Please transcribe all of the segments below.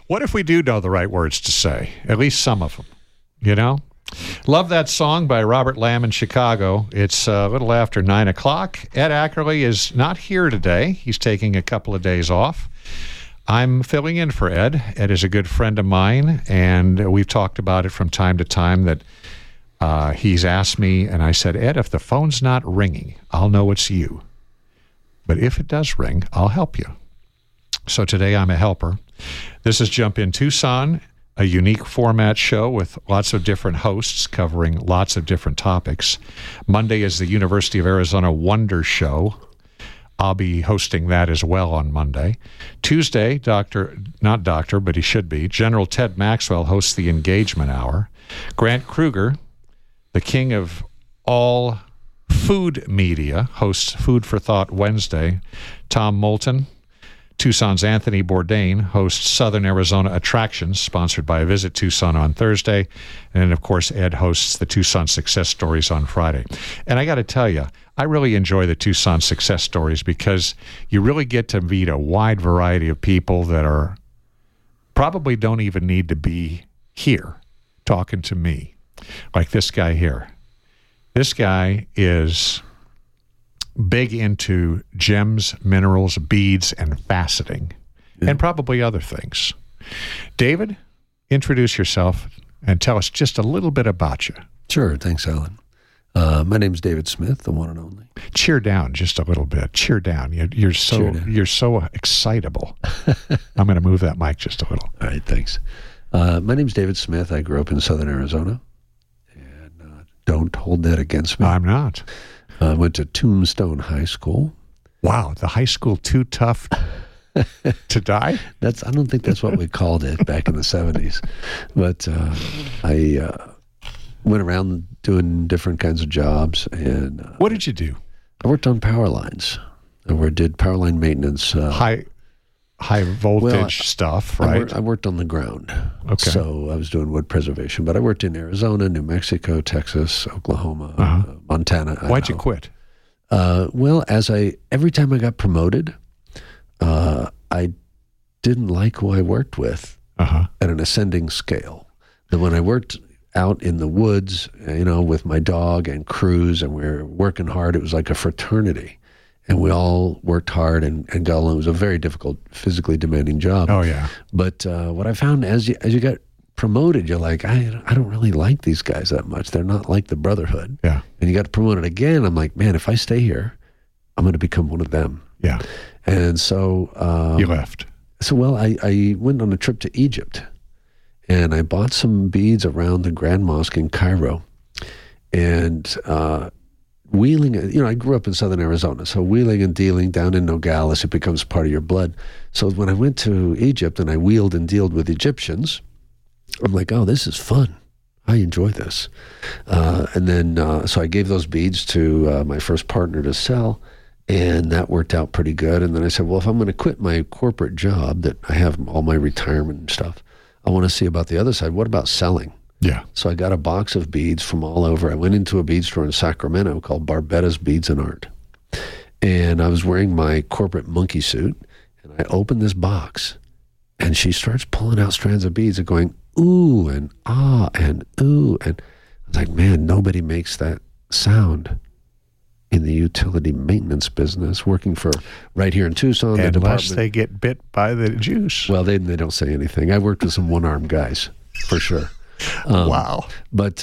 What if we do know the right words to say? At least some of them, you know? Love that song by Robert Lamb in Chicago. It's a little after 9 o'clock. Ed Ackerley is not here today. He's taking a couple of days off. I'm filling in for Ed. Ed is a good friend of mine, and we've talked about it from time to time that he's asked me, and I said, Ed, if the phone's not ringing, I'll know it's you. But if it does ring, I'll help you. So today I'm a helper. This is Jump in Tucson, a unique format show with lots of different hosts covering lots of different topics. Monday is the University of Arizona Wonder Show. I'll be hosting that as well on Monday. Tuesday, but he should be, General Ted Maxwell hosts the Engagement Hour. Grant Kruger, the king of all food media, hosts Food for Thought Wednesday. Tom Moulton, Tucson's Anthony Bourdain, hosts Southern Arizona Attractions, sponsored by Visit Tucson on Thursday. And then, of course, Ed hosts the Tucson Success Stories on Friday. And I got to tell you, I really enjoy the Tucson Success Stories because you really get to meet a wide variety of people that are probably don't even need to be here talking to me, like this guy here. This guy is big into gems, minerals, beads, and faceting, and probably other things. David, introduce yourself and tell us just a little bit about you. Sure. Thanks, Alan. My name's David Smith, the one and only. Cheer down just a little bit. Cheer down. You're so excitable. I'm going to move that mic just a little. All right. Thanks. My name's David Smith. I grew up in Southern Arizona, and don't hold that against me. I'm not. I went to Tombstone High School. Wow, the high school too tough to die? I don't think that's what we called it back in the 70s. But I went around doing different kinds of jobs. And what did you do? I worked on power lines. I did power line maintenance. High voltage stuff, right? I worked on the ground. Okay. So I was doing wood preservation. But I worked in Arizona, New Mexico, Texas, Oklahoma, Montana. Why'd you quit? Well, every time I got promoted, I didn't like who I worked with at an ascending scale. That when I worked out in the woods, with my dog and crews, and we were working hard, it was like a fraternity. And we all worked hard and got along. It was a very difficult, physically demanding job. Oh, yeah. But what I found as you got promoted, you're like, I don't really like these guys that much. They're not like the brotherhood. Yeah. And you got promoted again. I'm like, man, if I stay here, I'm going to become one of them. Yeah. And so... you left. So, well, I went on a trip to Egypt. And I bought some beads around the Grand Mosque in Cairo. And... wheeling, I grew up in Southern Arizona, so wheeling and dealing down in Nogales, it becomes part of your blood. So when I went to Egypt and I wheeled and dealed with Egyptians, I'm like, oh, this is fun. I enjoy this. And then, so I gave those beads to my first partner to sell, and that worked out pretty good. And then I said, well, if I'm going to quit my corporate job that I have all my retirement and stuff, I want to see about the other side. What about selling? Yeah. So I got a box of beads from all over. I went into a bead store in Sacramento called Barbetta's Beads and Art. And I was wearing my corporate monkey suit, and I opened this box, and she starts pulling out strands of beads and going, ooh, and ah, and ooh. And I was like, man, nobody makes that sound in the utility maintenance business, working for right here in Tucson. Unless they get bit by the juice. Well, they don't say anything. I worked with some one-armed guys, for sure. Wow. But,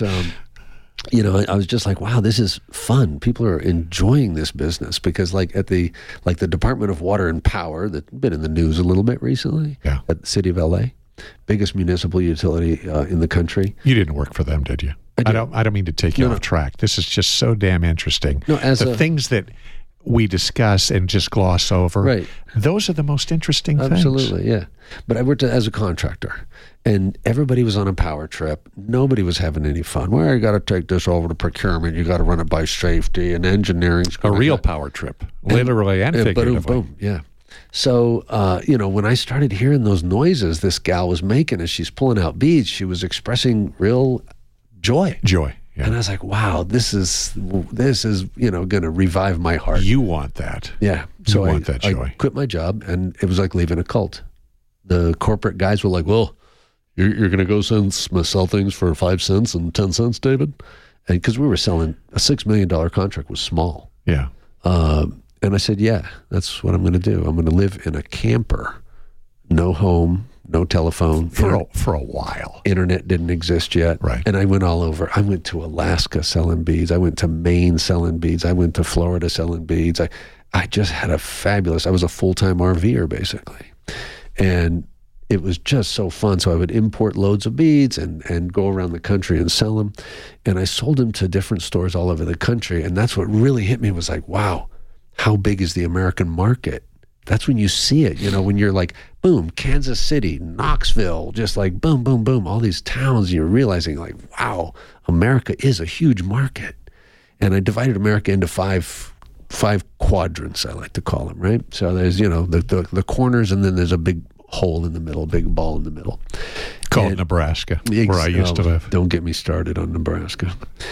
I was just like, wow, this is fun. People are enjoying this business because like the Department of Water and Power that's been in the news a little bit recently at the city of LA, biggest municipal utility in the country. You didn't work for them, did you? I don't mean to take you off track. This is just so damn interesting. No, things that we discuss and just gloss over, right? Those are the most interesting things. Absolutely, yeah. But I worked as a contractor, and everybody was on a power trip. Nobody was having any fun. Well, you got to take this over to procurement. You got to run it by safety and engineering. A real power trip, literally and figuratively. Boom, yeah. So, when I started hearing those noises this gal was making as she's pulling out beads, she was expressing real joy. Yeah. And I was like, wow, this is going to revive my heart. You want that. Yeah. So you want that joy. I quit my job, and it was like leaving a cult. The corporate guys were like, well, you're going to go sell things for 5 cents and 10 cents, David? And because we were selling, a $6 million contract was small. Yeah. And I said, yeah, that's what I'm going to do. I'm going to live in a camper, no home, no telephone. For a while. Internet didn't exist yet. Right. And I went all over. I went to Alaska selling beads. I went to Maine selling beads. I went to Florida selling beads. I just had I was a full-time RVer basically. And it was just so fun. So I would import loads of beads and go around the country and sell them. And I sold them to different stores all over the country. And that's what really hit me, was like, wow, how big is the American market? That's when you see it, when you're like, boom, Kansas City, Knoxville, just like boom, boom, boom, all these towns, you're realizing like, wow, America is a huge market. And I divided America into five quadrants, I like to call them, right? So there's, the corners, and then there's a big hole in the middle, big ball in the middle. Called Nebraska, where I used to live. Don't get me started on Nebraska.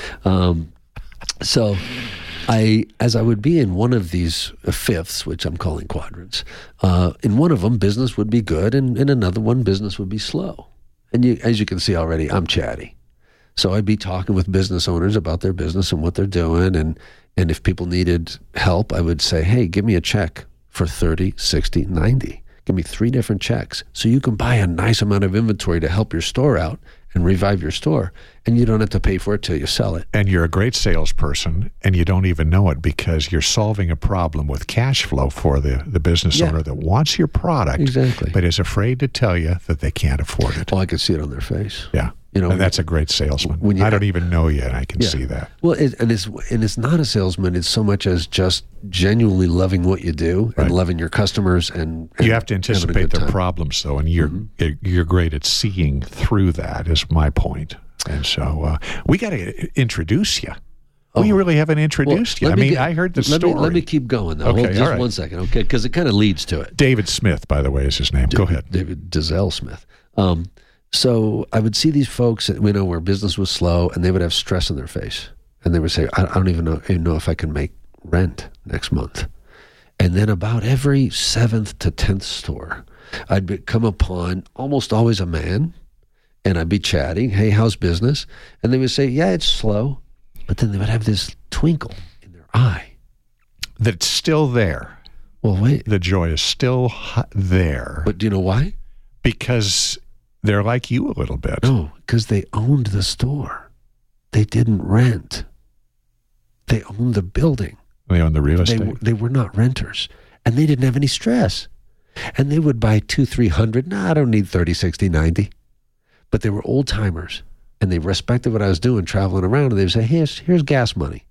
So as I would be in one of these fifths, which I'm calling quadrants, in one of them, business would be good, and in another one, business would be slow. And as you can see already, I'm chatty. So I'd be talking with business owners about their business and what they're doing, and if people needed help, I would say, hey, give me a check for 30, 60, 90. Give me 3 different checks so you can buy a nice amount of inventory to help your store out and revive your store, and you don't have to pay for it till you sell it. And you're a great salesperson, and you don't even know it, because you're solving a problem with cash flow for the business owner that wants your product, exactly, but is afraid to tell you that they can't afford it. Well, I can see it on their face. Yeah. And that's a great salesman. I don't even know you, and I can see that. Well, it's not a salesman. It's so much as just genuinely loving what you do and loving your customers, and you have to anticipate their problems, though, and you're great at seeing through that. Is my point. And so we got to introduce you. We really haven't introduced you. I heard the story. Let me keep going, though. Okay, just 1 second, okay? Because it kind of leads to it. David Smith, by the way, is his name. Go ahead. David Dizelle Smith. So I would see these folks, where business was slow, and they would have stress on their face. And they would say, I don't even know if I can make rent next month. And then about every 7th to 10th store, I'd come upon almost always a man, and I'd be chatting, hey, how's business? And they would say, yeah, it's slow. But then they would have this twinkle in their eye. That's still there. Well, wait. The joy is still there. But do you know why? Because they're like you a little bit. No, because they owned the store. They didn't rent. They owned the building. They owned the real estate. They were not renters. And they didn't have any stress. And they would buy 200-300. No, I don't need 30, 60, 90. But they were old timers. And they respected what I was doing, traveling around. And they would say, here's gas money.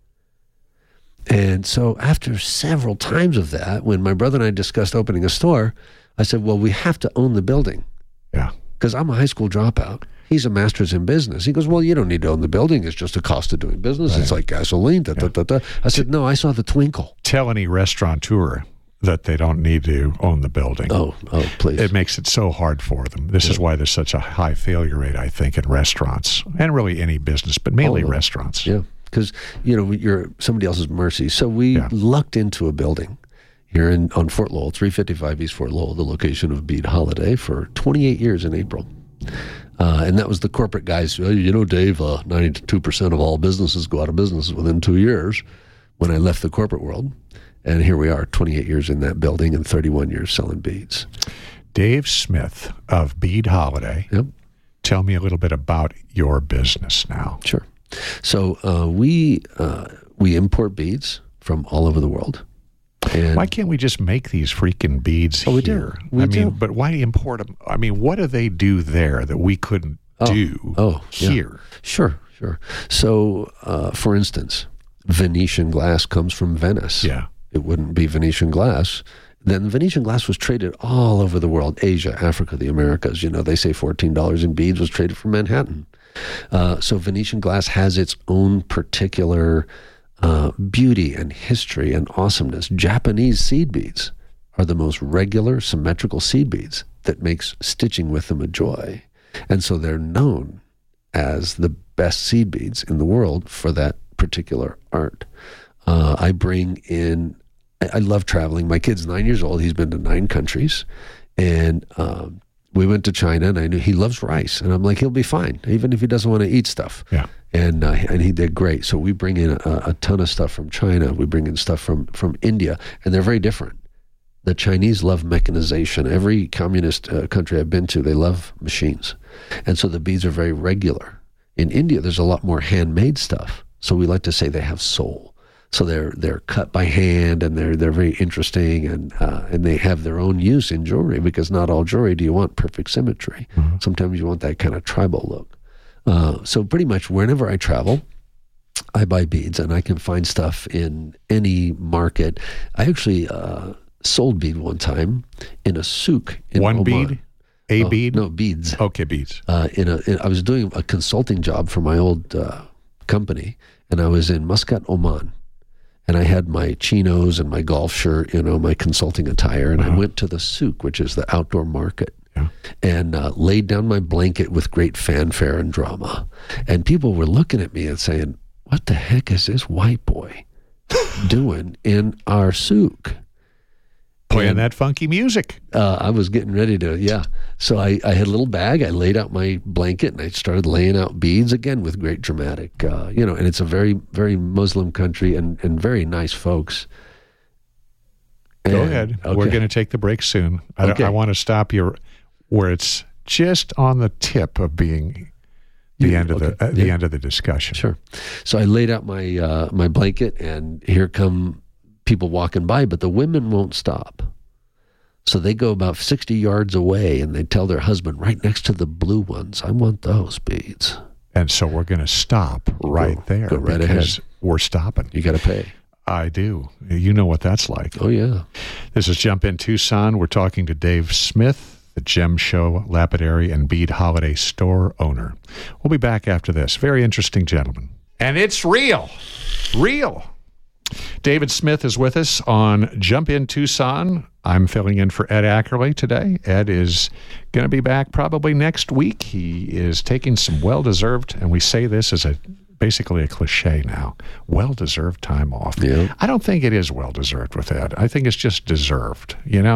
And so after several times of that, when my brother and I discussed opening a store, I said, well, we have to own the building. Yeah. Because I'm a high school dropout. He's a master's in business. He goes, well, you don't need to own the building. It's just a cost of doing business. Right. It's like gasoline. I said, no, I saw the twinkle. Tell any restaurateur that they don't need to own the building. Oh, please. It makes it so hard for them. This is why there's such a high failure rate, I think, in restaurants, and really any business, but mainly restaurants. Yeah, because, you're somebody else's mercy. So we lucked into a building here on Fort Lowell, 355 East Fort Lowell, the location of Bead Holiday, for 28 years in April. And that was the corporate guys. Dave, 92% of all businesses go out of business within 2 years, when I left the corporate world. And here we are, 28 years in that building and 31 years selling beads. Dave Smith of Bead Holiday. Yep. Tell me a little bit about your business now. Sure. So we import beads from all over the world. And why can't we just make these freaking beads here? We do. But why import them? I mean, what do they do there that we couldn't do here? Yeah. Sure. So, for instance, Venetian glass comes from Venice. Yeah. It wouldn't be Venetian glass. Then Venetian glass was traded all over the world, Asia, Africa, the Americas. They say $14 in beads was traded from Manhattan. So Venetian glass has its own particular beauty and history and awesomeness. Japanese seed beads are the most regular, symmetrical seed beads that makes stitching with them a joy. And so they're known as the best seed beads in the world for that particular art. I love traveling. My kid's 9 years old. He's been to 9 countries. And we went to China, and I knew he loves rice, and I'm like, he'll be fine, even if he doesn't want to eat stuff. Yeah. And he did great. So we bring in a ton of stuff from China. We bring in stuff from India, and they're very different. The Chinese love mechanization. Every communist country I've been to, they love machines. And so the beads are very regular. In India, there's a lot more handmade stuff. So we like to say they have soul. So they're cut by hand, and they're very interesting, and they have their own use in jewelry, because not all jewelry do you want perfect symmetry. Mm-hmm. Sometimes you want that kind of tribal look. So pretty much whenever I travel, I buy beads, and I can find stuff in any market. I actually sold bead one time in a souk in One Oman. bead? Bead? No, beads. Okay, beads. I was doing a consulting job for my old company, and I was in Muscat, Oman. And I had my chinos and my golf shirt, my consulting attire, and I went to the souk, which is the outdoor market. Yeah. And laid down my blanket with great fanfare and drama. And people were looking at me and saying, what the heck is this white boy doing in our souk? Playing that funky music. I was getting ready to, yeah. So I had a little bag. I laid out my blanket, and I started laying out beads again with great dramatic, and it's a very, very Muslim country, and very nice folks. Go ahead. Okay. We're going to take the break soon. I want to stop you where it's just on the tip of being the end of the end of the discussion. Sure. So I laid out my my blanket, and here come people walking by, but the women won't stop. So they go about 60 yards away, and they tell their husband, right next to the blue ones, I want those beads. And so we're going to stop right there. Go right ahead. We're stopping. You got to pay. I do. You know what that's like. Oh, yeah. This is Jump In Tucson. We're talking to Dave Smith, the Gem Show Lapidary and Bead Holiday Store owner. We'll be back after this. Very interesting gentleman. And it's real. Real. David Smith is with us on Jump In Tucson. I'm filling in for Ed Ackerley today. Ed is going to be back probably next week. He is taking some well-deserved, and we say this as basically a cliche now, well-deserved time off. Yeah. I don't think it is well-deserved with Ed. I think it's just deserved,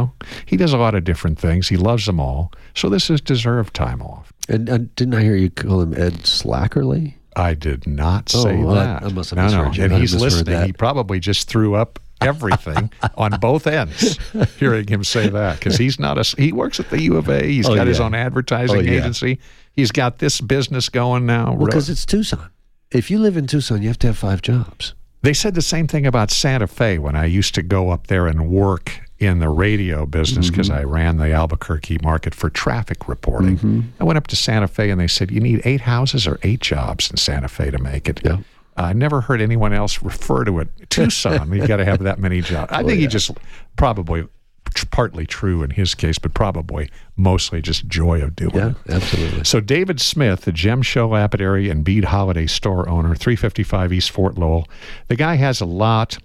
He does a lot of different things. He loves them all. So this is deserved time off. And didn't I hear you call him Ed Slackerly? I did not say that. I must have misheard you. And he's listening. He probably just threw up everything on both ends, hearing him say that, because he works at the U of A. He's got his own advertising agency. He's got this business going now. Because it's Tucson. If you live in Tucson, you have to have 5 jobs. They said the same thing about Santa Fe when I used to go up there and work in the radio business, because I ran the Albuquerque market for traffic reporting. Mm-hmm. I went up to Santa Fe, and they said, you need 8 houses or 8 jobs in Santa Fe to make it. Yeah. I never heard anyone else refer to it. Tucson, you got to have that many jobs. I think he just probably partly true in his case, but probably mostly just joy of doing it. Yeah, absolutely. So David Smith, the Gem Show Lapidary and Bead Holiday Store owner, 355 East Fort Lowell. The guy has a lot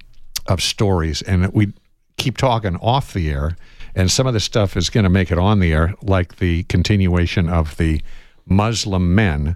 of stories, and we keep talking off the air, and some of the stuff is going to make it on the air, like the continuation of the Muslim men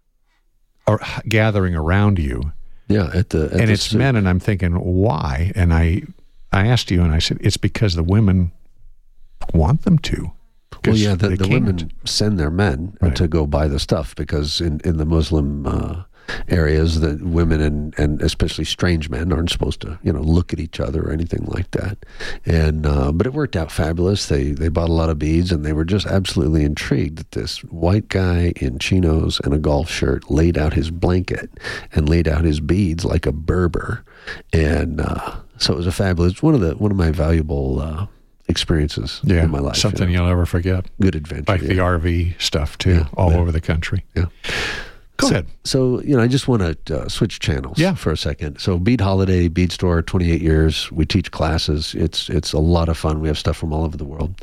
are gathering around you. Yeah, and it's men, and I'm thinking, why? And I asked you, and I said, it's because the women want them to. Well, yeah, the women send their men to go buy the stuff, because in the Muslim areas, the women and especially strange men aren't supposed to, look at each other or anything like that. And but it worked out fabulous. They bought a lot of beads, and they were just absolutely intrigued that this white guy in chinos and a golf shirt laid out his blanket and laid out his beads like a Berber. And so it was a fabulous, one of my valuable experiences in my life. Something you'll never forget. Good adventure. Like the RV stuff, too, all over the country. Yeah. Go ahead. So, I just want to switch channels for a second. So, Bead Holiday, Bead Store, 28 years. We teach classes. It's a lot of fun. We have stuff from all over the world.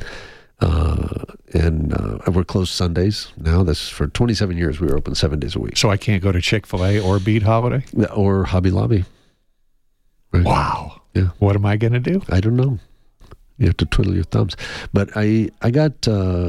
And we're closed Sundays now. This for 27 years, we were open 7 days a week. So I can't go to Chick-fil-A or Bead Holiday? Or Hobby Lobby. Right? Wow. Yeah. What am I going to do? I don't know. You have to twiddle your thumbs. But I got,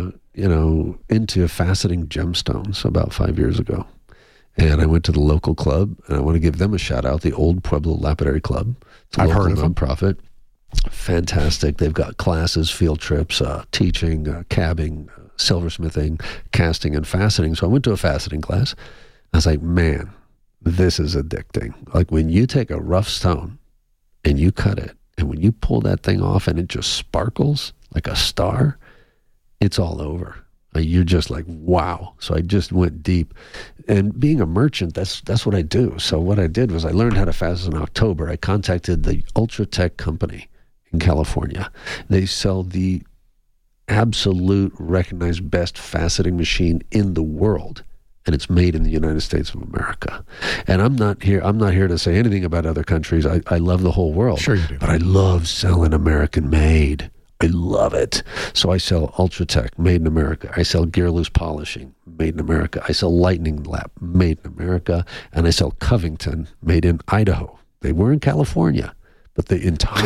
into faceting gemstones about 5 years ago. And I went to the local club, and I want to give them a shout out, the Old Pueblo Lapidary Club. It's a local nonprofit. Fantastic. They've got classes, field trips, teaching, cabbing, silversmithing, casting, and faceting. So I went to a faceting class. I was like, man, this is addicting. Like when you take a rough stone and you cut it, and when you pull that thing off and it just sparkles like a star, it's all over. You're just like, wow. So I just went deep. And being a merchant, that's what I do. So what I did was I learned how to fasten in October. I contacted the Ultratech company in California. They sell the absolute recognized best faceting machine in the world. And it's made in the United States of America. And I'm not here to say anything about other countries. I love the whole world. Sure you do. But I love selling American made. I love it. So I sell Ultratech, made in America. I sell Gear Loose Polishing, made in America. I sell Lightning Lap, made in America. And I sell Covington, made in Idaho. They were in California. But the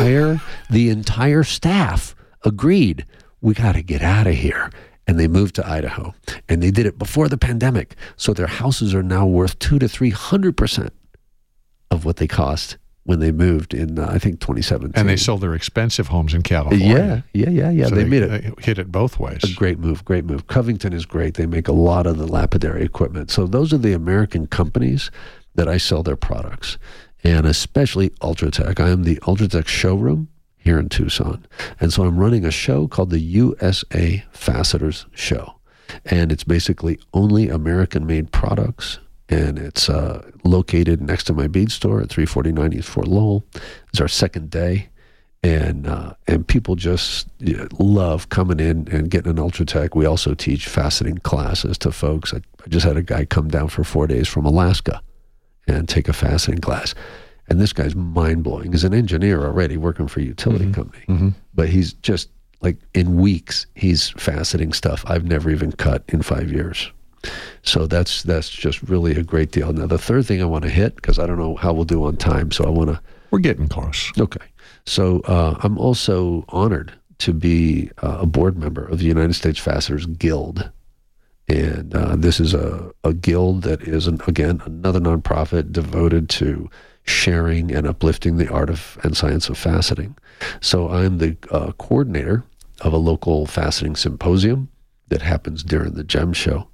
entire staff agreed, we got to get out of here. And they moved to Idaho. And they did it before the pandemic. So their houses are now worth 200 to 300% of what they cost when they moved in, I think, 2017. And they sold their expensive homes in California. Yeah. So they made they hit it both ways. a great move. Covington is great. They make a lot of the lapidary equipment. So those are the American companies that I sell their products. And especially Ultratech. I am the Ultratech showroom here in Tucson. And so I'm running a show called the USA Facetors Show. And it's basically only American-made products. And it's located next to my bead store at 349 East Fort Lowell. It's our second day. And people just love coming in and getting an Ultratech. We also teach faceting classes to folks. I just had a guy come down for 4 days from Alaska and take a faceting class. And this guy's mind-blowing. He's an engineer already working for a utility company. Mm-hmm. But he's just, like, in weeks, he's faceting stuff I've never even cut in 5 years. So that's just really a great deal. Now, the third thing I want to hit, because I don't know how we'll do on time, so I want to... We're getting close. Okay. So I'm also honored to be a board member of the United States Fasteners Guild. And this is a guild that is, again, another nonprofit devoted to sharing and uplifting the art of and science of faceting. So I'm the coordinator of a local faceting symposium that happens during the GEM show.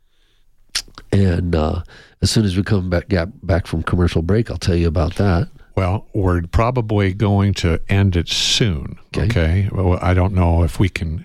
And as soon as we come back from commercial break, I'll tell you about that. Well, we're probably going to end it soon. Okay. Well, I don't know if we can.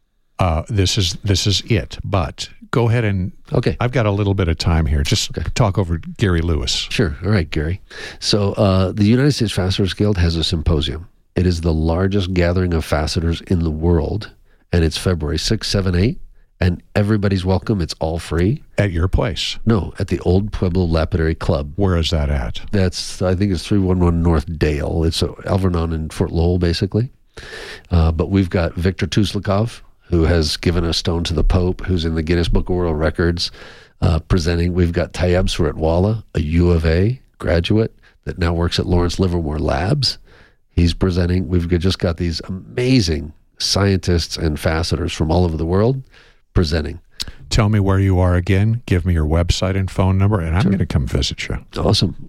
This is it. But go ahead and. Okay. I've got a little bit of time here. Just talk over Gary Lewis. Sure. All right, Gary. So the United States Fasteners Guild has a symposium. It is the largest gathering of fasteners in the world, and it's February 6, 7, 8. And everybody's welcome. It's all free. At your place? No, at the Old Pueblo Lapidary Club. Where is that at? That's, I think it's 311 North Dale. It's Alvernon and Fort Lowell, basically. But we've got Victor Tuzlikov, who has given a stone to the Pope, who's in the Guinness Book of World Records, presenting. We've got Tayeb Suretwala, a U of A graduate that now works at Lawrence Livermore Labs. He's presenting. We've just got these amazing scientists and fasteners from all over the world presenting. Tell me where you are again. Give me your website and phone number, and I'm going to come visit you. Awesome.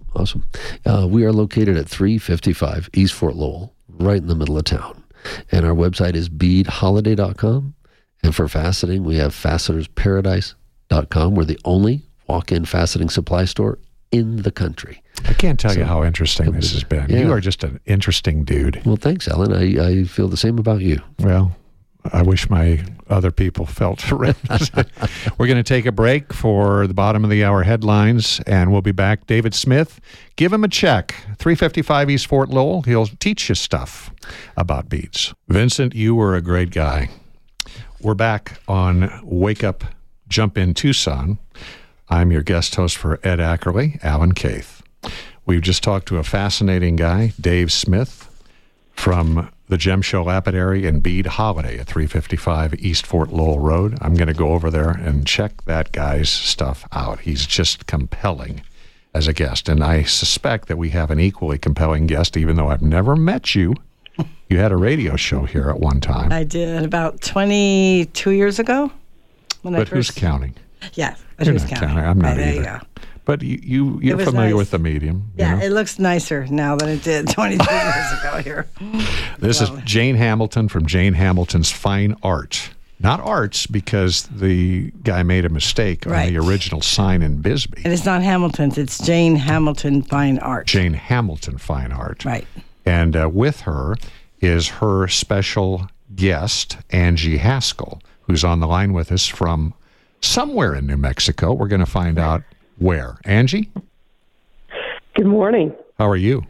We are located at 355 East Fort Lowell, right in the middle of town. And our website is beadholiday.com. And for faceting, we have fastenersparadise.com. We're the only walk-in faceting supply store in the country. I can't tell you how interesting this has been. Yeah. You are just an interesting dude. Well, thanks, Alan. I feel the same about you. Well, I wish my other people felt represented. We're going to take a break for the bottom of the hour headlines, and we'll be back. David Smith, give him a check. 355 East Fort Lowell. He'll teach you stuff about beads. Vincent, you were a great guy. We're back on Wake Up, Jump In Tucson. I'm your guest host for Ed Ackerley, Alan Keith. We've just talked to a fascinating guy, Dave Smith, from the Gem Show Lapidary and Bead Holiday at 355 East Fort Lowell Road. I'm going to go over there and check that guy's stuff out. He's just compelling as a guest, and I suspect that we have an equally compelling guest, even though I've never met you. You had a radio show here at one time. I did, about 22 years ago. But who's counting? Yeah, but who's counting? I'm not either. There you go. But you're familiar with the medium. Yeah, it looks nicer now than it did 22 years ago here. This is Jane Hamilton from Jane Hamilton's Fine Art. not Arts, because the guy made a mistake on Right. the original sign in Bisbee. And it's not Hamilton's, it's Jane Hamilton Fine Art. Jane Hamilton Fine Art. Right. And with her is her special guest, Angie Haskell, who's on the line with us from somewhere in New Mexico. We're going to find out where. Angie, Good morning. how are you?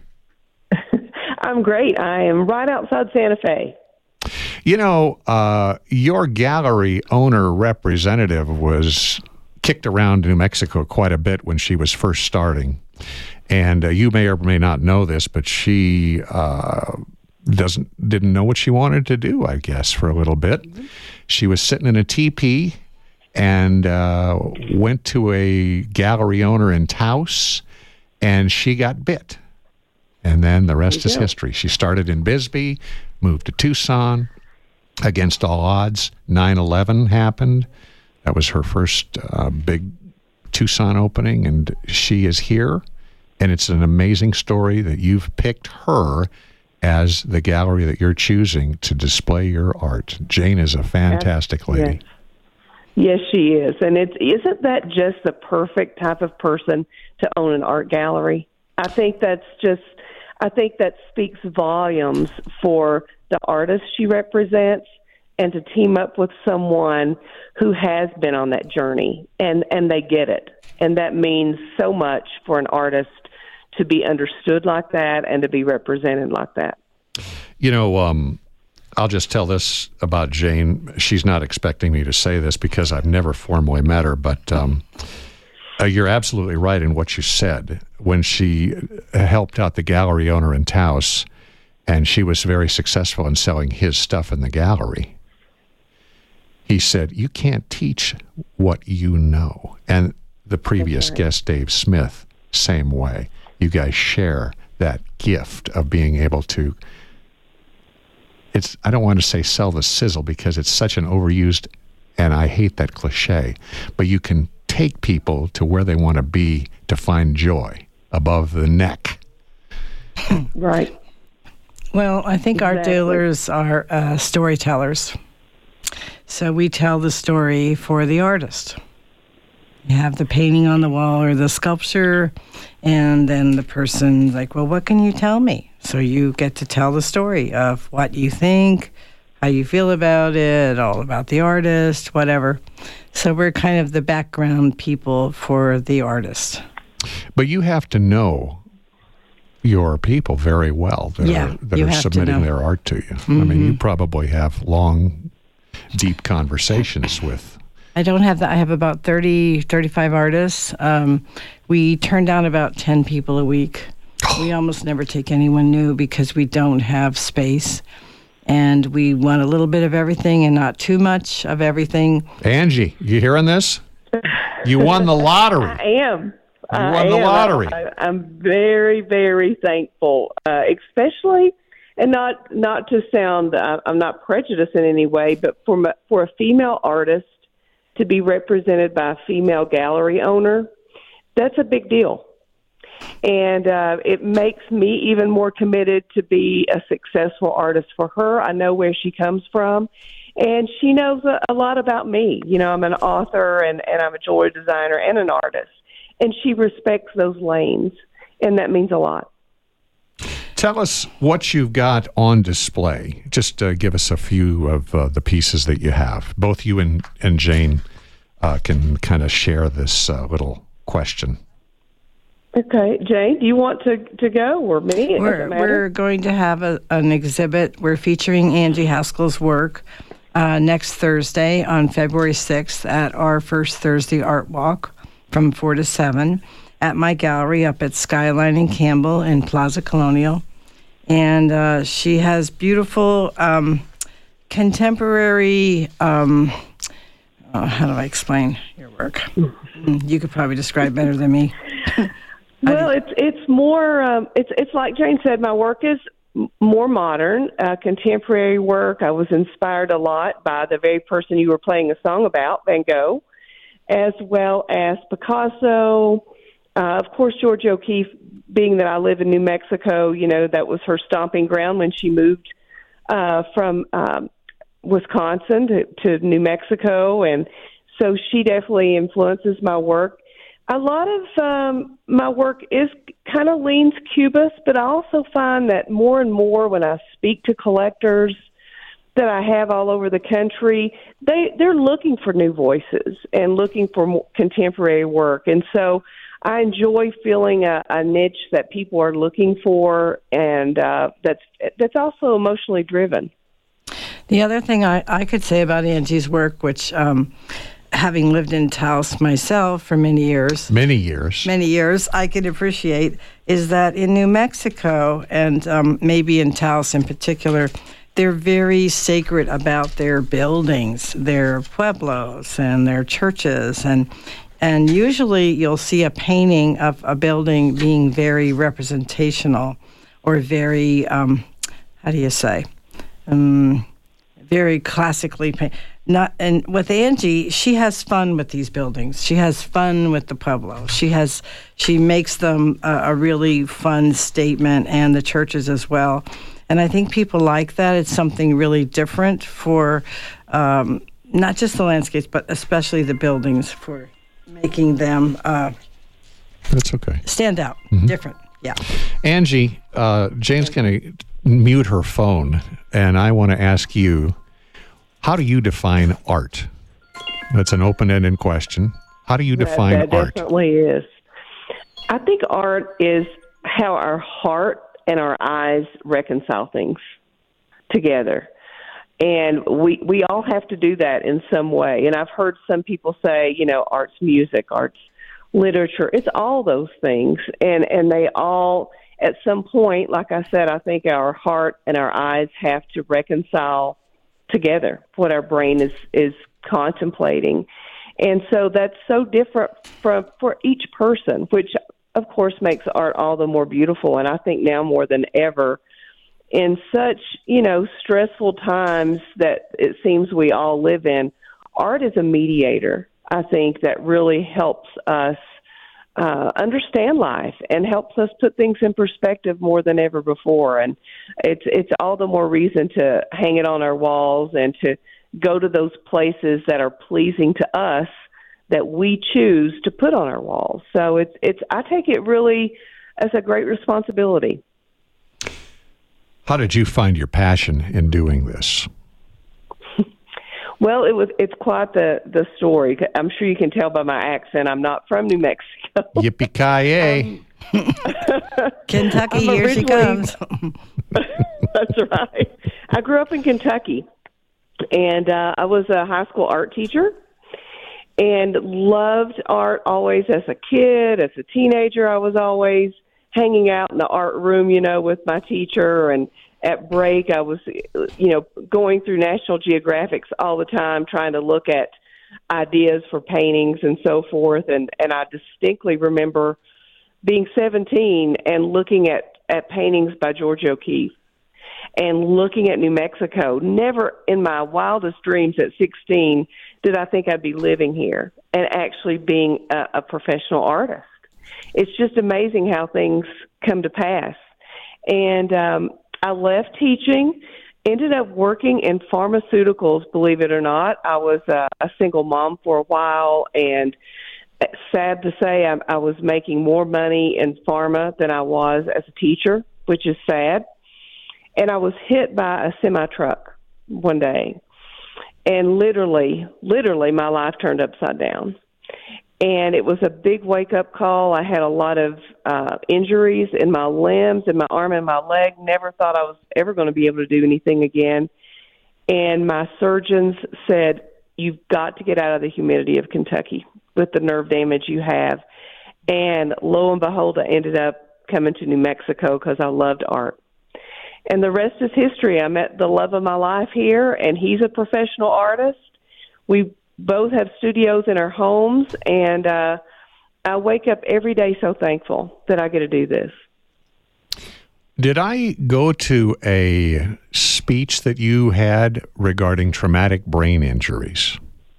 I'm great. I am right outside Santa Fe. You know, your gallery owner representative was kicked around New Mexico quite a bit when she was first starting. And you may or may not know this, but she didn't know what she wanted to do, I guess, for a little bit. She was sitting in a teepee and went to a gallery owner in Taos, and she got bit. And then the rest is history. She started in Bisbee, moved to Tucson. Against all odds, 9/11 happened. That was her first big Tucson opening, and she is here. And it's an amazing story that you've picked her as the gallery that you're choosing to display your art. Jane is a fantastic lady. Yes, she is. And isn't that just the perfect type of person to own an art gallery? I think that speaks volumes for the artist she represents, and to team up with someone who has been on that journey and they get it. And that means so much for an artist to be understood like that and to be represented like that. You know, I'll just tell this about Jane. She's not expecting me to say this because I've never formally met her, but you're absolutely right in what you said. When she helped out the gallery owner in Taos, and she was very successful in selling his stuff in the gallery, he said, "You can't teach what you know." And the previous guest, Dave Smith, same way. You guys share that gift of being able to, I don't want to say sell the sizzle because it's such an overused, and I hate that cliche, but you can take people to where they want to be to find joy above the neck. Right. Well, I think art Exactly. dealers are storytellers. So we tell the story for the artist. You have the painting on the wall or the sculpture, and then the person's like, well, what can you tell me? So you get to tell the story of what you think, how you feel about it, all about the artist, whatever. So we're kind of the background people for the artist. But you have to know your people very well that you are have to submitting know. their art to you. I mean, you probably have long, deep conversations with. I don't have that. I have about 30, 35 artists. We turn down about 10 people a week. We almost never take anyone new because we don't have space. And we want a little bit of everything and not too much of everything. Angie, you hearing this? You won the lottery. I am. You won the lottery. I'm very, very thankful, especially, and not to sound, I'm not prejudiced in any way, but for a female artist to be represented by a female gallery owner, that's a big deal. And it makes me even more committed to be a successful artist for her. I know where she comes from, and she knows a lot about me. You know, I'm an author, and I'm a jewelry designer and an artist. And she respects those lanes, and that means a lot. Tell us what you've got on display. Just give us a few of the pieces that you have. Both you and Jane can kind of share this little question. Okay, Jane, do you want to go or me? It doesn't matter. We're going to have an exhibit. We're featuring Angie Haskell's work next Thursday on February 6th at our First Thursday Art Walk from 4 to 7 at my gallery up at Skyline and Campbell in Plaza Colonial. And she has beautiful contemporary, how do I explain your work? You could probably describe better than me. Well, it's more. It's like Jane said. My work is more modern, contemporary work. I was inspired a lot by the very person you were playing a song about, Van Gogh, as well as Picasso. Of course, Georgia O'Keeffe. Being that I live in New Mexico, you know, that was her stomping ground when she moved from Wisconsin to New Mexico, and so she definitely influences my work. A lot of my work is kind of leans Cubist, but I also find that more and more when I speak to collectors that I have all over the country, they're looking for new voices and looking for more contemporary work. And so I enjoy feeling a niche that people are looking for, and that's also emotionally driven. The other thing I could say about Angie's work, which having lived in Taos myself for many years, I could appreciate, is that in New Mexico, and maybe in Taos in particular, they're very sacred about their buildings, their pueblos and their churches, and usually you'll see a painting of a building being very representational or very, very classically painted. And with Angie, she has fun with these buildings. She has fun with the pueblo. She makes them a really fun statement, and the churches as well. And I think people like that. It's something really different for not just the landscapes, but especially the buildings, for making them that's okay. Stand out, different. Yeah. Angie, Jane's going to mute her phone, and I want to ask you, how do you define art? That's an open-ended question. How do you define art? That definitely is. I think art is how our heart and our eyes reconcile things together. And we all have to do that in some way. And I've heard some people say, art's music, art's literature. It's all those things. And they all, at some point, like I said, I think our heart and our eyes have to reconcile together what our brain is contemplating. And so that's so different for each person, which of course makes art all the more beautiful. And I think now more than ever, in such, stressful times that it seems we all live in, art is a mediator, I think, that really helps us understand life and helps us put things in perspective more than ever before. And it's all the more reason to hang it on our walls and to go to those places that are pleasing to us that we choose to put on our walls. So I take it really as a great responsibility. How did you find your passion in doing this? Well, it's quite the story. I'm sure you can tell by my accent I'm not from New Mexico. Yippee-ki-yay. Kentucky, here she comes. That's right. I grew up in Kentucky, and I was a high school art teacher and loved art always as a kid. As a teenager, I was always hanging out in the art room, with my teacher, and at break, I was, going through National Geographics all the time, trying to look at ideas for paintings and so forth. And I distinctly remember being 17 and looking at paintings by George O'Keeffe and looking at New Mexico. Never in my wildest dreams at 16 did I think I'd be living here and actually being a professional artist. It's just amazing how things come to pass. And I left teaching, ended up working in pharmaceuticals, believe it or not. I was a single mom for a while, and sad to say, I was making more money in pharma than I was as a teacher, which is sad. And I was hit by a semi-truck one day, and literally my life turned upside down. And it was a big wake-up call. I had a lot of injuries in my limbs, in my arm and my leg. Never thought I was ever going to be able to do anything again. And my surgeons said, you've got to get out of the humidity of Kentucky with the nerve damage you have. And lo and behold, I ended up coming to New Mexico because I loved art. And the rest is history. I met the love of my life here, and he's a professional artist. We both have studios in our homes, and I wake up every day so thankful that I get to do this. Did I go to a speech that you had regarding traumatic brain injuries?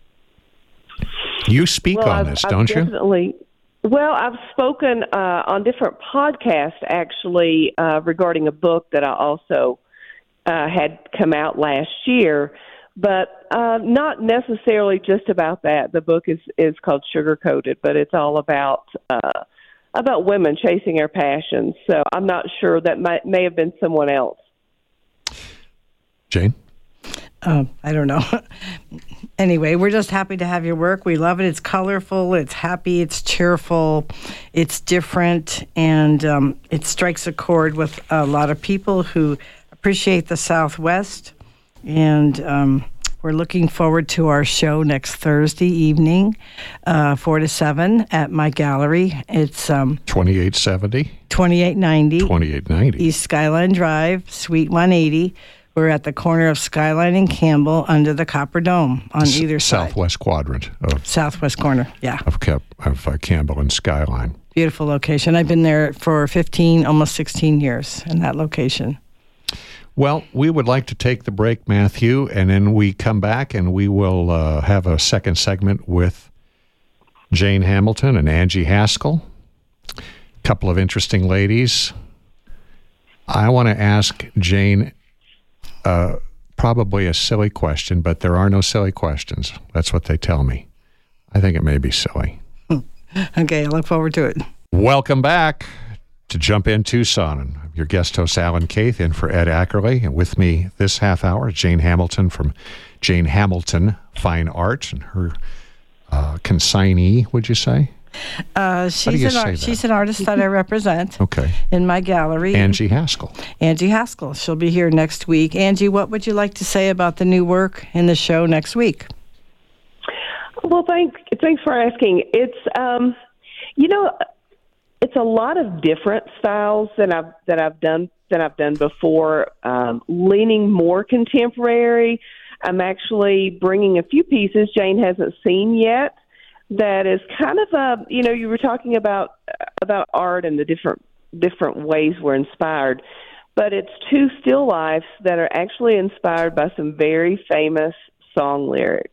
You speak on this, don't you? Definitely. Well, I've spoken on different podcasts, actually, regarding a book that I also had come out last year. But not necessarily just about that. The book is called Sugar Coated, but it's all about women chasing their passions. So I'm not sure, that may have been someone else. Jane? I don't know. Anyway, we're just happy to have your work. We love it. It's colorful, it's happy, it's cheerful, it's different, and it strikes a chord with a lot of people who appreciate the Southwest. And we're looking forward to our show next Thursday evening, 4 to 7 at my gallery. It's 2870? 2890 East Skyline Drive, Suite 180. We're at the corner of Skyline and Campbell under the Copper Dome on either side. Southwest quadrant of Southwest corner, yeah. of Campbell and Skyline. Beautiful location. I've been there for 15, almost 16 years in that location. Well, we would like to take the break, Matthew, and then we come back and we will have a second segment with Jane Hamilton and Angie Haskell. A couple of interesting ladies. I want to ask Jane probably a silly question, but there are no silly questions. That's what they tell me. I think it may be silly. Okay, I look forward to it. Welcome back to Jump In Tucson. I'm your guest host, Alan Keith, in for Ed Ackerley. And with me this half hour, Jane Hamilton from Jane Hamilton Fine Art, and her consignee, would you say? She's an artist that I represent in my gallery. Angie Haskell. Angie Haskell. She'll be here next week. Angie, what would you like to say about the new work in the show next week? Well, thanks for asking. It's it's a lot of different styles than I've done before. Leaning more contemporary. I'm actually bringing a few pieces Jane hasn't seen yet. That is kind of you were talking about art and the different ways we're inspired, but it's two still lifes that are actually inspired by some very famous song lyrics.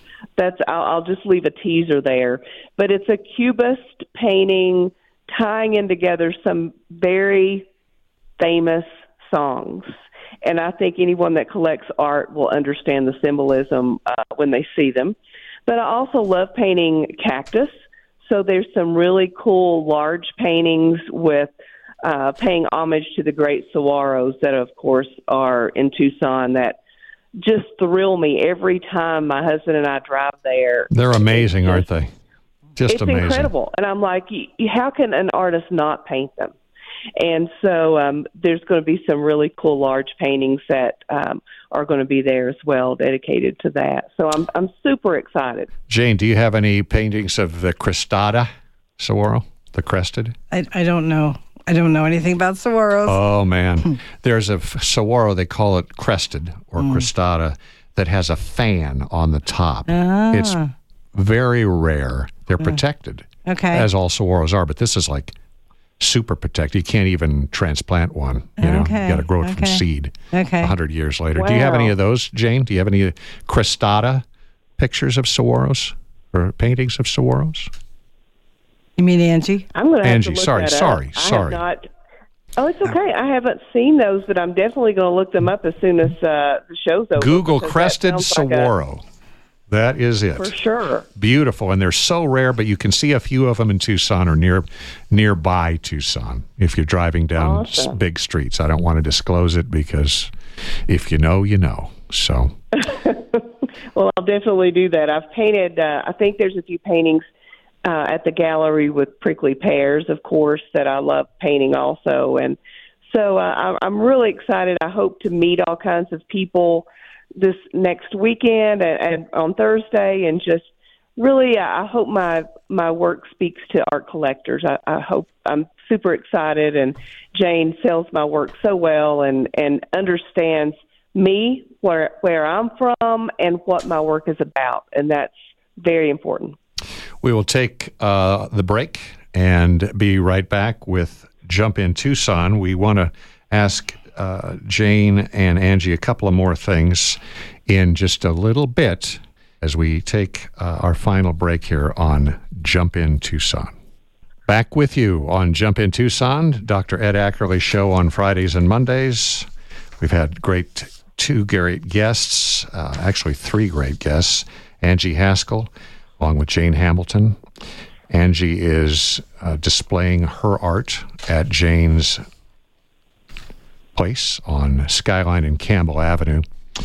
I'll just leave a teaser there, but it's a cubist painting tying in together some very famous songs. And I think anyone that collects art will understand the symbolism when they see them. But I also love painting cactus. So there's some really cool large paintings with paying homage to the great saguaros that, of course, are in Tucson that just thrill me every time my husband and I drive there. They're amazing, aren't they? Just it's amazing. Incredible. And I'm like, how can an artist not paint them? And so there's going to be some really cool large paintings that are going to be there as well, dedicated to that. So I'm super excited. Jane, do you have any paintings of the crestada saguaro, the crested? I don't know. I don't know anything about saguaros. Oh, man. There's a saguaro, they call it crested or crestada, that has a fan on the top. It's very rare. They're protected, as all saguaros are, but this is like super protected. You can't even transplant one. You got to grow it from seed 100 years later. Wow. Do you have any of those, Jane? Do you have any crestada pictures of saguaros or paintings of saguaros? You mean Angie? I'm going to have Angie, to look sorry. I have not. Oh, it's okay. I haven't seen those, but I'm definitely going to look them up as soon as the show's over. Google crested saguaro. That is it. For sure. Beautiful. And they're so rare, but you can see a few of them in Tucson or nearby Tucson if you're driving down big streets. I don't want to disclose it because if you know, you know. So. Well, I'll definitely do that. I've painted, I think there's a few paintings at the gallery with prickly pears, of course, that I love painting also. And so I'm really excited. I hope to meet all kinds of people this next weekend and on Thursday, and just really, I hope my work speaks to art collectors. I hope. I'm super excited, and Jane sells my work so well and understands me, where I'm from, and what my work is about, and that's very important. We will take the break and be right back with Jump In Tucson. We want to ask Jane and Angie a couple of more things in just a little bit as we take our final break here on Jump In Tucson. Back with you on Jump In Tucson, Dr. Ed Ackerley Show on Fridays and Mondays. We've had great two great guests, actually three great guests, Angie Haskell, along with Jane Hamilton. Angie is displaying her art at Jane's place on Skyline and Campbell Avenue.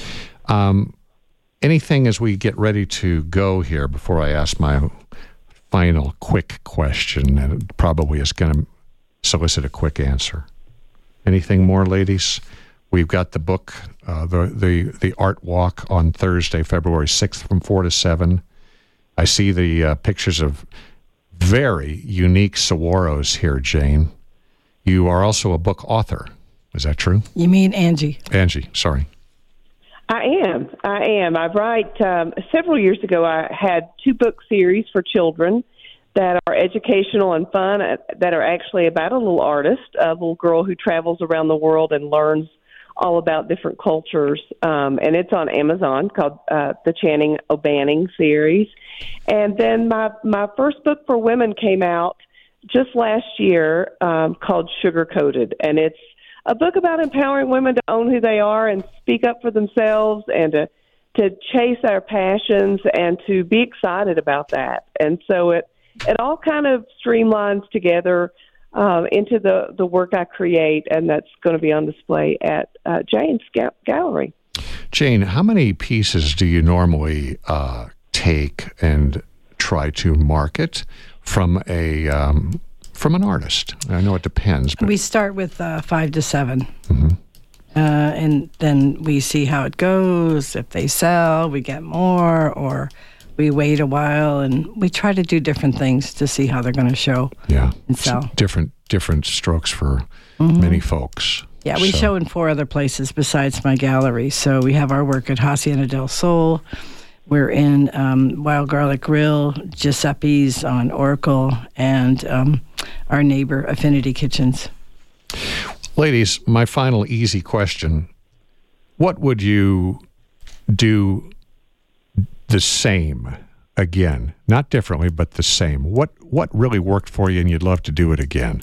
Anything as we get ready to go here before I ask my final quick question, and it probably is going to solicit a quick answer. Anything more, ladies? We've got the book, the art walk on Thursday, February 6th from 4 to 7. I see the pictures of very unique saguaros here, Jane. You are also a book author. Is that true? You mean Angie? Angie, sorry. I am. I write, several years ago, I had 2 book series for children that are educational and fun, that are actually about a little artist, a little girl who travels around the world and learns all about different cultures. And it's on Amazon, called the Channing O'Banning series. And then my first book for women came out just last year, called Sugar Coated. And it's a book about empowering women to own who they are and speak up for themselves, and to chase our passions and to be excited about that. And so it all kind of streamlines together into the work I create, and that's going to be on display at Jane's gallery. Jane, how many pieces do you normally take and try to market from an artist? I know it depends. But We start with 5 to 7. Mm-hmm. And then we see how it goes. If they sell, we get more, or we wait a while, and we try to do different things to see how they're going to show and sell. Different strokes for many folks. Yeah, we show in 4 other places besides my gallery. So we have our work at Hacienda del Sol. We're in Wild Garlic Grill, Giuseppe's on Oracle, and our neighbor, Affinity Kitchens. Ladies, my final easy question. What would you do the same again? Not differently, but the same. What really worked for you and you'd love to do it again?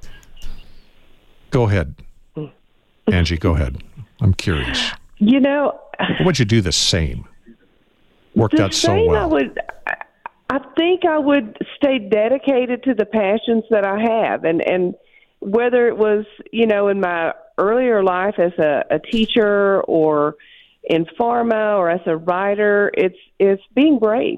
Go ahead. Angie, go ahead. I'm curious. What would you do the same? Worked out so well. I think I would stay dedicated to the passions that I have, and whether it was, in my earlier life as a teacher, or in pharma, or as a writer, it's being brave,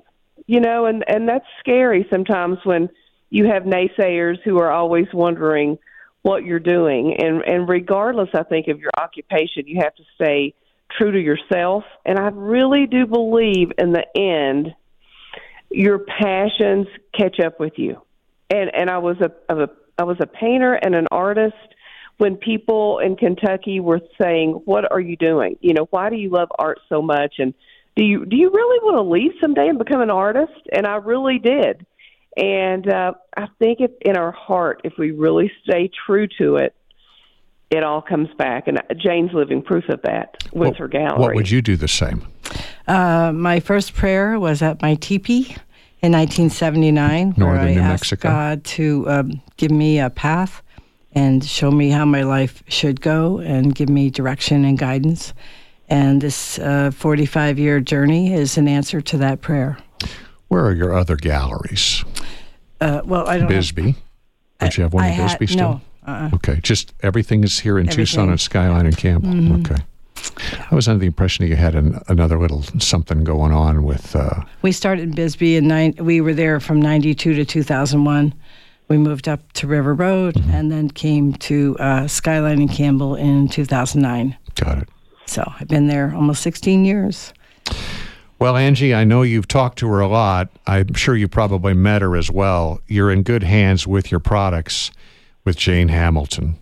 and that's scary sometimes when you have naysayers who are always wondering what you're doing, and regardless, I think, of your occupation, you have to stay true to yourself. And I really do believe in the end, your passions catch up with you. And I was a painter and an artist when people in Kentucky were saying, "What are you doing? Why do you love art so much? And do you really want to leave someday and become an artist?" And I really did. And I think in our heart, if we really stay true to it, it all comes back. And Jane's living proof of that with her gallery. What would you do the same? My first prayer was at my teepee in 1979, where I asked God to give me a path and show me how my life should go and give me direction and guidance. And this 45-year journey is an answer to that prayer. Where are your other galleries? Well, I don't Bisbee. Don't you have one in Bisbee still? No. Okay, just everything is here in Tucson and Skyline and Campbell. Mm-hmm. Okay. I was under the impression that you had another little something going on with... We started in Bisbee, and we were there from 92 to 2001. We moved up to River Road, and then came to Skyline and Campbell in 2009. Got it. So I've been there almost 16 years. Well, Angie, I know you've talked to her a lot. I'm sure you probably met her as well. You're in good hands with your products with Jane Hamilton.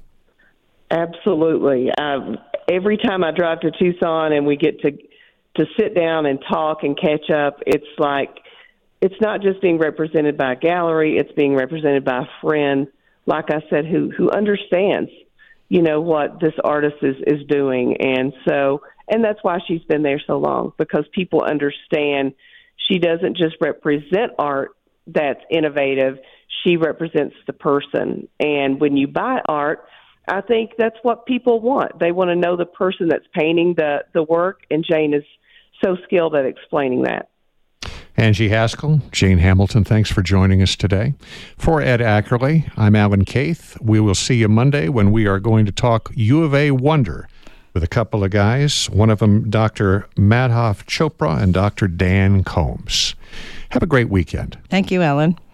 Absolutely. Every time I drive to Tucson and we get to sit down and talk and catch up, it's like it's not just being represented by a gallery, it's being represented by a friend, like I said, who understands, what this artist is doing. And that's why she's been there so long, because people understand she doesn't just represent art that's innovative, she represents the person. And when you buy art, I think that's what people want. They want to know the person that's painting the work, and Jane is so skilled at explaining that. Angie Haskell, Jane Hamilton, thanks for joining us today. For Ed Ackerley, I'm Alan Keith. We will see you Monday when we are going to talk U of A Wonder with a couple of guys, one of them Dr. Madhav Chopra and Dr. Dan Combs. Have a great weekend. Thank you, Ellen.